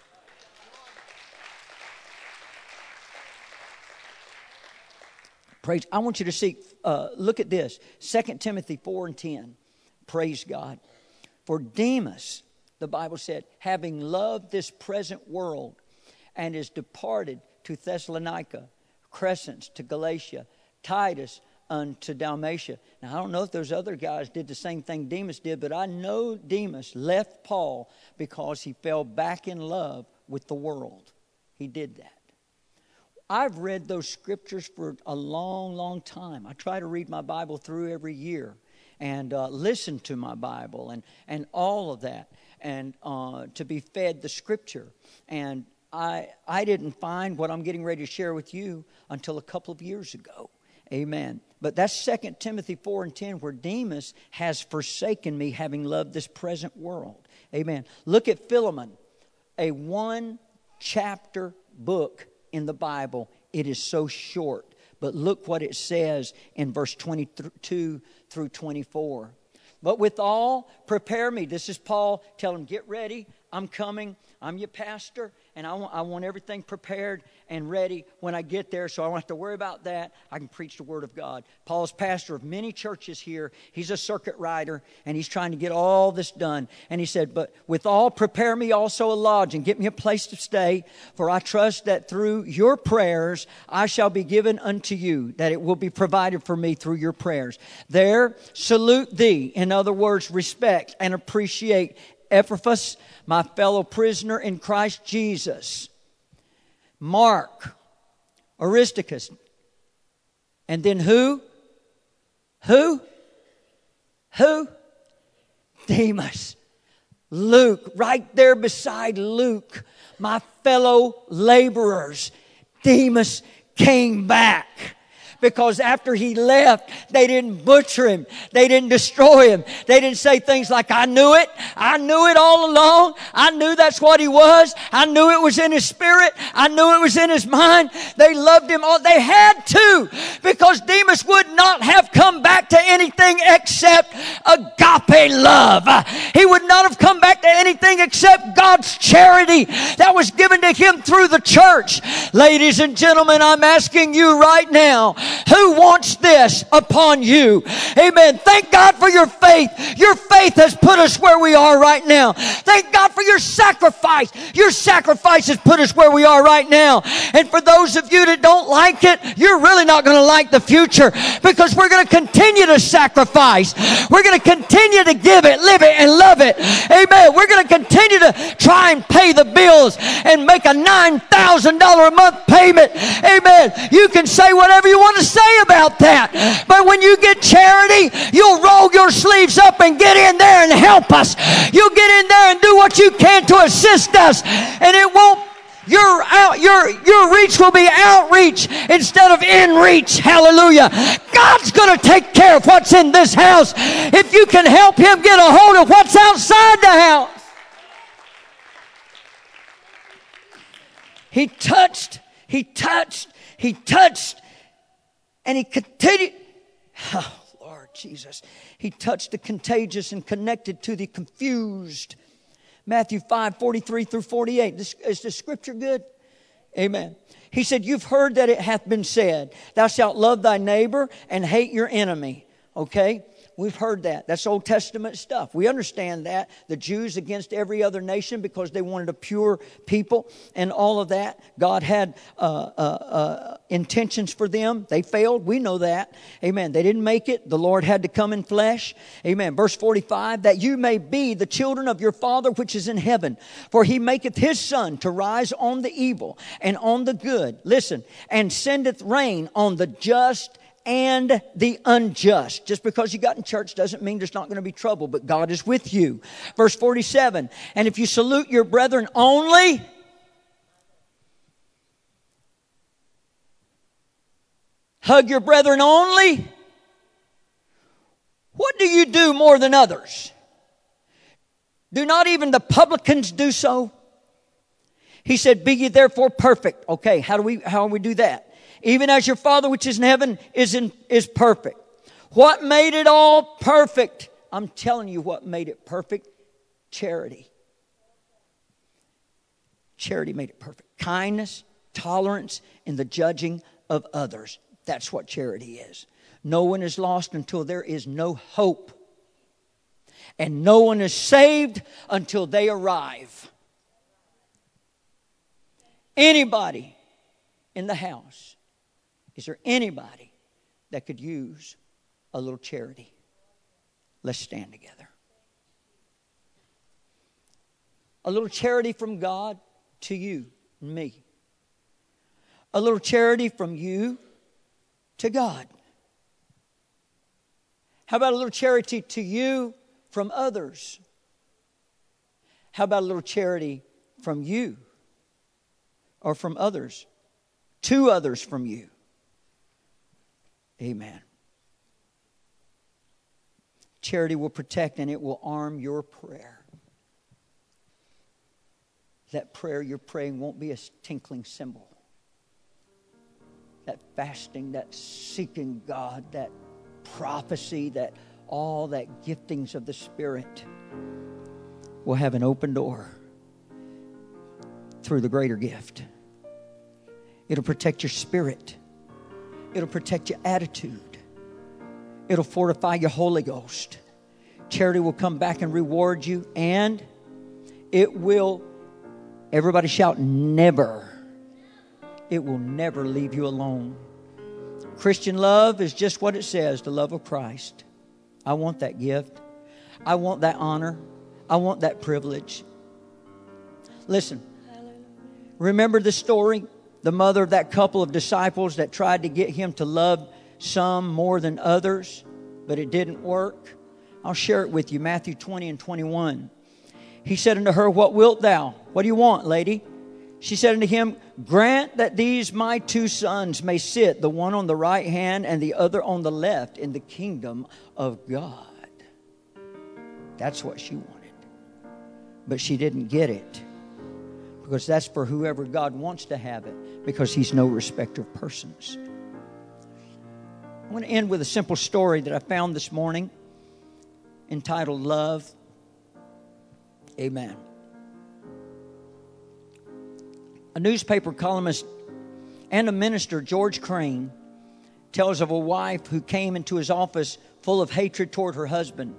Praise. I want you to see, look at this. 2 Timothy 4:10. Praise God. For Demas, the Bible said, having loved this present world and is departed to Thessalonica, Crescens to Galatia, Titus unto Dalmatia. Now, I don't know if those other guys did the same thing Demas did, but I know Demas left Paul because he fell back in love with the world. He did that. I've read those scriptures for a long, long time. I try to read my Bible through every year and listen to my Bible and all of that, and to be fed the scripture. And I didn't find what I'm getting ready to share with you until a couple of years ago. Amen. But that's 2 Timothy 4:10, where Demas has forsaken me, having loved this present world. Amen. Look at Philemon, a 1-chapter book in the Bible. It is so short. But look what it says in verse 22 through 24. But withal, prepare me. This is Paul telling him, get ready. I'm coming. I'm your pastor. And I want everything prepared and ready when I get there, so I don't have to worry about that. I can preach the Word of God. Paul's pastor of many churches here. He's a circuit rider, and he's trying to get all this done. And he said, but withal, prepare me also a lodging. Get me a place to stay, for I trust that through your prayers I shall be given unto you, that it will be provided for me through your prayers. There, salute thee. In other words, respect and appreciate Epaphras, my fellow prisoner in Christ Jesus. Mark, Aristarchus. And then who? Who? Demas. Luke, right there beside Luke, my fellow laborers, Demas came back. Because after he left, they didn't butcher him. They didn't destroy him. They didn't say things like, I knew it. I knew it all along. I knew that's what he was. I knew it was in his spirit. I knew it was in his mind. They loved him all. They had to. Because Demas would not have come back to anything except agape love. He would not have come back to anything except God's charity that was given to him through the church. Ladies and gentlemen, I'm asking you right now, who wants this upon you? Amen. Thank God for your faith. Your faith has put us where we are right now. Thank God for your sacrifice. Your sacrifice has put us where we are right now. And for those of you that don't like it, you're really not going to like the future, because we're going to continue to sacrifice. We're going to continue to give it, live it, and love it. Amen. We're going to continue to try and pay the bills and make a $9,000 a month payment. Amen. You can say whatever you want to say about that. But when you get charity, you'll roll your sleeves up and get in there and help us. You'll get in there and do what you can to assist us. And it won't, your reach will be outreach instead of in reach. Hallelujah. God's going to take care of what's in this house if you can help him get a hold of what's outside the house. He touched, and he continued. Oh, Lord Jesus. He touched the contagious and connected to the confused. Matthew 5:43-48. Is the scripture good? Amen. He said, you've heard that it hath been said, thou shalt love thy neighbor and hate your enemy. Okay? We've heard that. That's Old Testament stuff. We understand that. The Jews against every other nation because they wanted a pure people and all of that. God had intentions for them. They failed. We know that. Amen. They didn't make it. The Lord had to come in flesh. Amen. Verse 45, that you may be the children of your Father which is in heaven. For he maketh his sun to rise on the evil and on the good. Listen. And sendeth rain on the just and the unjust. Just because you got in church doesn't mean there's not going to be trouble, but God is with you. Verse 47, and if you salute your brethren only, hug your brethren only, what do you do more than others? Do not even the publicans do so? He said, be ye therefore perfect. Okay, how do we do that? Even as your Father which is in heaven is perfect. What made it all perfect? I'm telling you what made it perfect. Charity. Charity made it perfect. Kindness, tolerance, and the judging of others. That's what charity is. No one is lost until there is no hope. And no one is saved until they arrive. Anybody in the house, is there anybody that could use a little charity? Let's stand together. A little charity from God to you and me. A little charity from you to God. How about a little charity to you from others? How about a little charity from you or from others to others from you? Amen. Charity will protect and it will arm your prayer. That prayer you're praying won't be a tinkling cymbal. That fasting, that seeking God, that prophecy, that all that giftings of the Spirit will have an open door through the greater gift. It'll protect your spirit. It'll protect your attitude. It'll fortify your Holy Ghost. Charity will come back and reward you, and it will, everybody shout, never. It will never leave you alone. Christian love is just what it says, the love of Christ. I want that gift. I want that honor. I want that privilege. Listen, remember the story? The mother of that couple of disciples that tried to get him to love some more than others, but it didn't work. I'll share it with you. Matthew 20 and 21. He said unto her, What wilt thou? What do you want, lady? She said unto him, Grant that these my 2 sons may sit, the one on the right hand and the other on the left, in the kingdom of God. That's what she wanted. But she didn't get it. Because that's for whoever God wants to have it. Because He's no respecter of persons. I want to end with a simple story that I found this morning, entitled Love. Amen. A newspaper columnist and a minister, George Crane, tells of a wife who came into his office full of hatred toward her husband.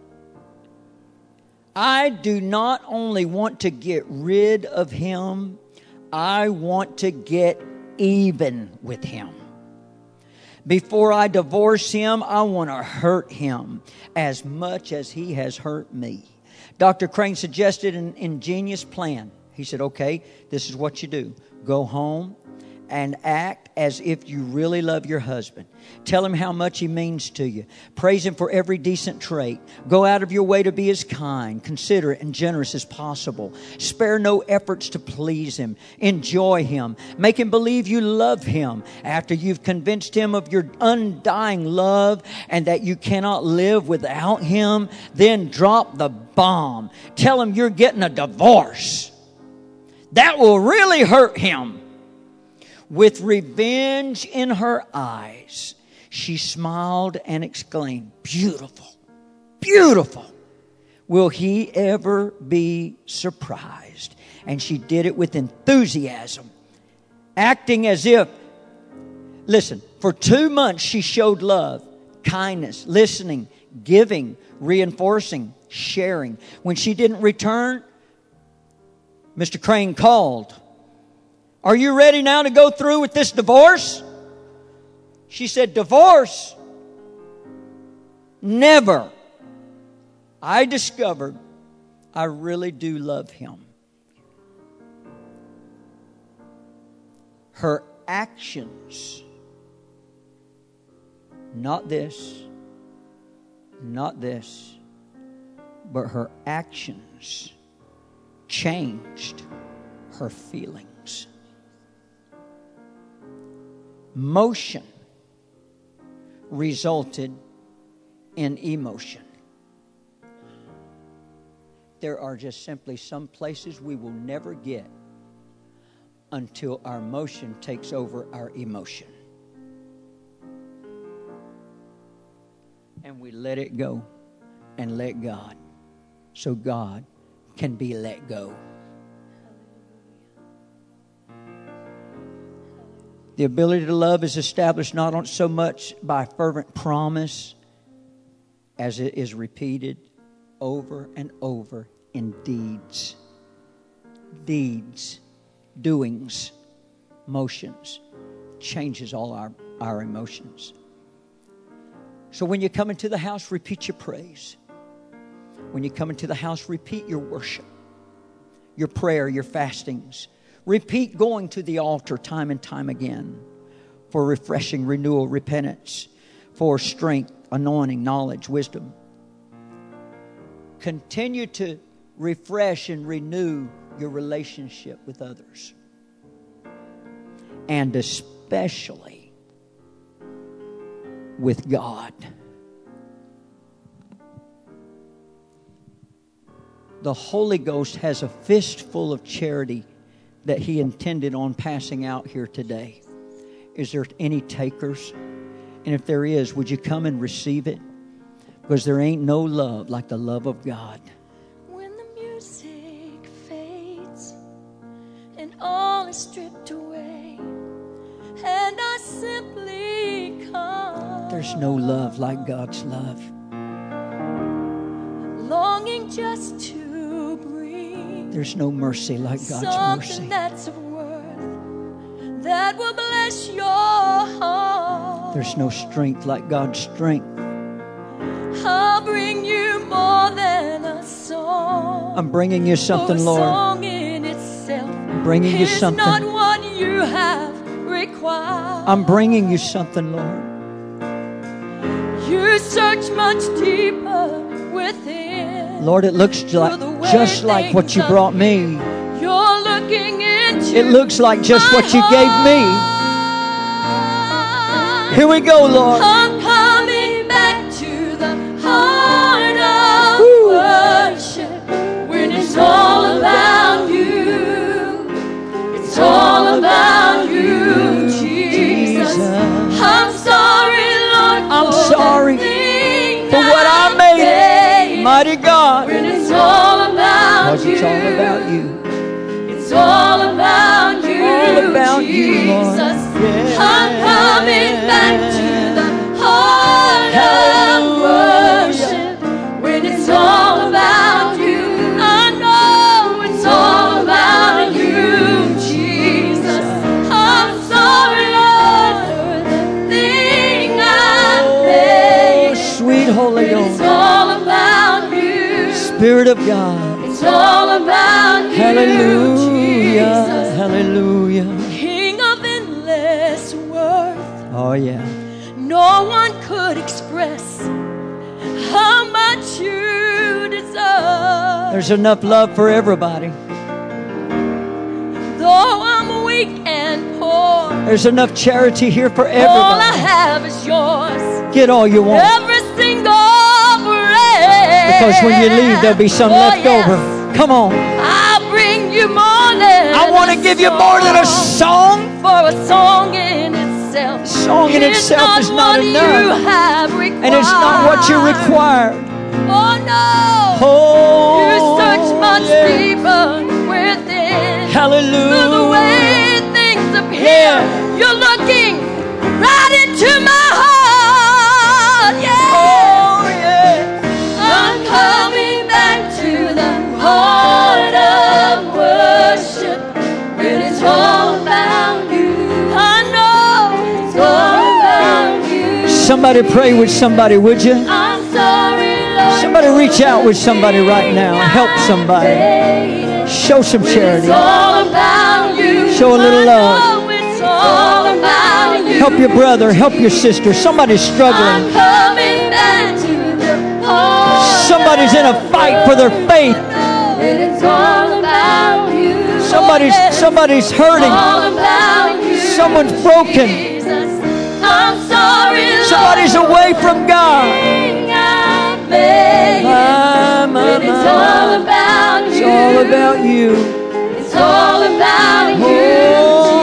I do not only want to get rid of him, I want to get even with him. Before I divorce him, I want to hurt him as much as he has hurt me. Dr. Crane suggested an ingenious plan. He said, okay, this is what you do. Go home and act as if you really love your husband. Tell him how much he means to you. Praise him for every decent trait. Go out of your way to be as kind, considerate, and generous as possible. Spare no efforts to please him. Enjoy him. Make him believe you love him. After you've convinced him of your undying love and that you cannot live without him, then drop the bomb. Tell him you're getting a divorce. That will really hurt him. With revenge in her eyes, she smiled and exclaimed, Beautiful, beautiful. Will he ever be surprised? And she did it with enthusiasm, acting as if, listen, for 2 months she showed love, kindness, listening, giving, reinforcing, sharing. When she didn't return, Mr. Crane called. Are you ready now to go through with this divorce? She said, Divorce? Never. I discovered I really do love him. Her actions, not this, but her actions changed her feelings. Motion resulted in emotion. There are just simply some places we will never get until our motion takes over our emotion. And we let it go and let God, so God can be let go. The ability to love is established not so much by fervent promise as it is repeated over and over in deeds. Deeds, doings, motions, changes all our emotions. So when you come into the house, repeat your praise. When you come into the house, repeat your worship, your prayer, your fastings. Repeat going to the altar time and time again for refreshing, renewal, repentance, for strength, anointing, knowledge, wisdom. Continue to refresh and renew your relationship with others. And especially with God. The Holy Ghost has a fistful of charity that He intended on passing out here today. Is there any takers? And if there is, would you come and receive it? Because there ain't no love like the love of God. When the music fades and all is stripped away, and I simply come. There's no love like God's love. Longing just to breathe. There's no mercy like God's mercy. Something that's of worth that will bless your heart. There's no strength like God's strength. I'll bring you more than a song. I'm bringing you something, For a Lord. song in itself I'm bringing you something. Not what you have required. I'm bringing you something, Lord. You search much deeper within. Lord, it looks like way just like what you brought me. You're looking into It looks like just what you gave me. Here we go, Lord. I'm coming back to the heart of worship when it's all about you. It's all about you, Jesus. I'm sorry, Lord, I'm sorry for what I made it, mighty God. when it's all about Because it's all about you. It's all about you, All about you, Jesus. Lord. Yeah. I'm coming back to the heart of worship when it's all about you. I know it's all about you, Jesus. I'm sorry, Lord, for the thing I made. Sweet Holy It's Ghost, all about you. Spirit of God. It's all about you, Hallelujah, Jesus. hallelujah. King of endless worth. Oh, yeah. No one could express how much you deserve. There's enough love for everybody. Though I'm weak and poor, There's enough charity here for all I everybody. have is yours. Get all you want. Every single breath. Because when you leave, there'll be some left over. Come on. I'll bring you more than I want to a give you more than a song. For a song in itself. Song in itself is not what enough. You have required. And it's not what you required. Oh no. Oh, You search much yeah. deeper within. Hallelujah. Through the way things appear. Yeah. You're looking right into my heart. Yeah. Oh, yeah. I'm coming back to the heart of worship when it's all about you. I know it's all about you. Somebody pray with somebody, would you? I'm sorry, Lord. Somebody reach out with somebody right now. Help somebody. Show some charity. It's all about you. Show a little love. I know it's all about you. Help your brother. Help your sister. Somebody's I'm struggling. coming back to the heart. Somebody's in a fight for their faith. And it's all about you. Somebody's hurting. All about you. Someone's broken. Jesus. I'm sorry, Lord. Somebody's away from God. And it's all about you. It's all about you. It's all about you,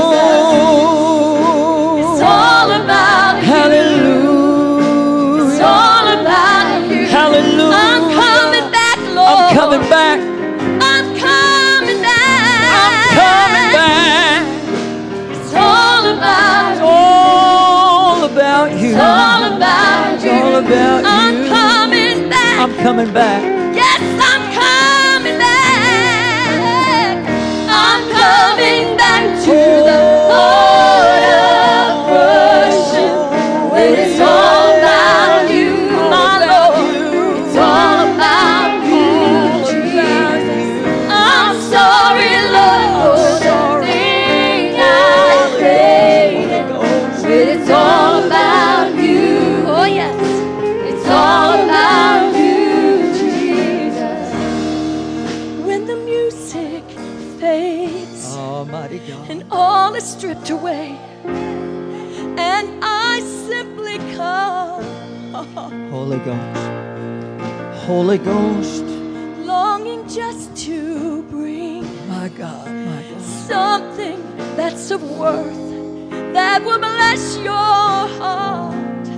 Jesus. It's all about you. Hallelujah. It's all about you. Hallelujah. I'm coming back, Lord. I'm coming back. I'm coming back. I'm coming back. It's all about It's you. all about you. It's all about It's you. all about you. I'm coming back. I'm coming back. Yes, I'm coming back. I'm coming back to the heart of worship when it's all about you, my Lord. It's all about you, Jesus. I'm sorry, Lord, for the thing I made. When it's all about you, oh yes, it's all about you, Jesus. When the music fades Almighty God. and all is stripped away, and I simply come, Holy Ghost. Holy Ghost. longing just to bring My God. My God. something that's of worth that will bless your heart.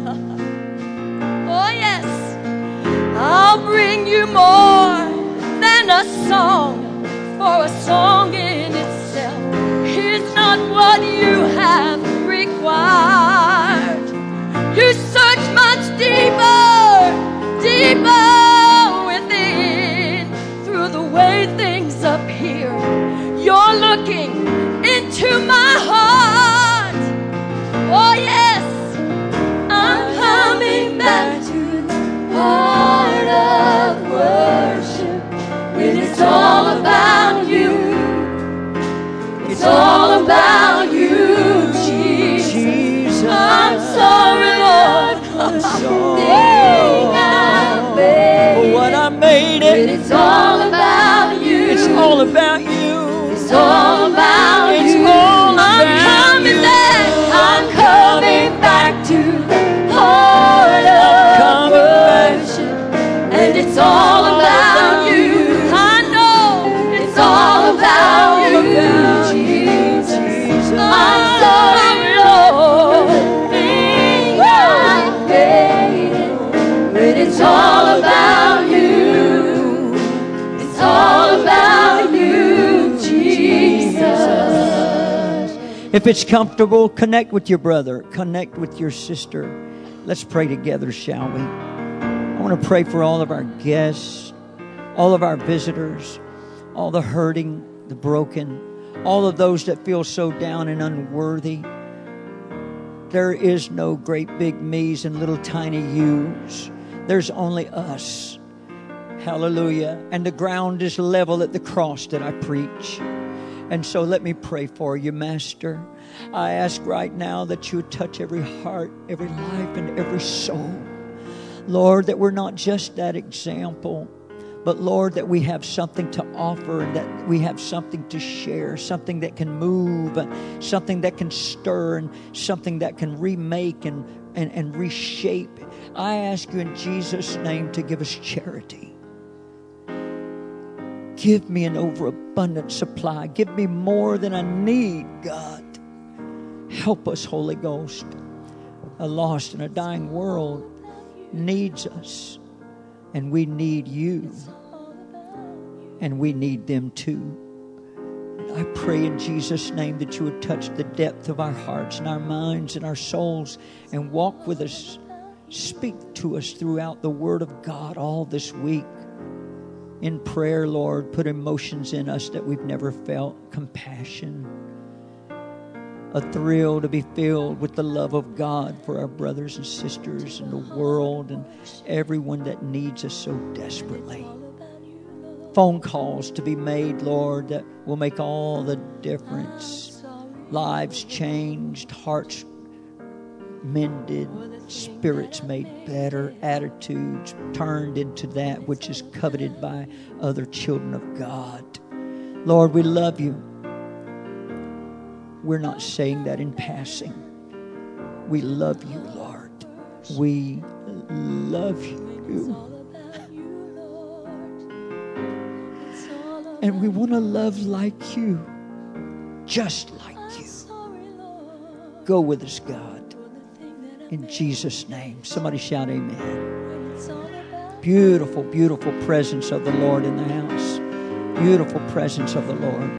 Oh yes, I'll bring you more than a song, for a song in itself is not what you have required. You search much deeper, deeper within. Through the way things appear, you're looking into my heart. Oh yes, I'm coming back to the heart of worship when it's all about you. It's all about you, Jesus. I'm sorry, Lord, for the thing I made. For what I made When it. it's all all about you. It's all about It's you. all I'm about coming you. back. I'm coming back to the heart of Coming back. worship. And it's all about you. I know it's all about you, Jesus. I'm sorry, Lord, for the things I made. But it's all about you. It's all about you, Jesus. If it's comfortable, connect with your brother. Connect with your sister. Let's pray together, shall we? I want to pray for all of our guests, all of our visitors, all the hurting, the broken, all of those that feel so down and unworthy. There is no great big me's and little tiny you's. There's only us. Hallelujah. And the ground is level at the cross that I preach. And so let me pray for you, Master. I ask right now that you would touch every heart, every life, and every soul. Lord, that we're not just that example, but Lord, that we have something to offer and that we have something to share, something that can move, something that can stir, and something that can remake and reshape. I ask you in Jesus' name to give us charity. Give me an overabundant supply. Give me more than I need, God. Help us, Holy Ghost. A lost and a dying world needs us, and we need you, and we need them too. And I pray in Jesus' name that you would touch the depth of our hearts and our minds and our souls and walk with us. Speak to us throughout the Word of God all this week. In prayer, Lord, put emotions in us that we've never felt. Compassion, a thrill to be filled with the love of God for our brothers and sisters in the world and everyone that needs us so desperately. Phone calls to be made, Lord, that will make all the difference. Lives changed, hearts mended, spirits made better, attitudes turned into that which is coveted by other children of God. Lord, we love you. We're not saying that in passing. We love you, Lord. We love you. And we want to love like you, just like you. Go with us, God. In Jesus' name. Somebody shout amen. Beautiful, beautiful presence of the Lord in the house. Beautiful presence of the Lord.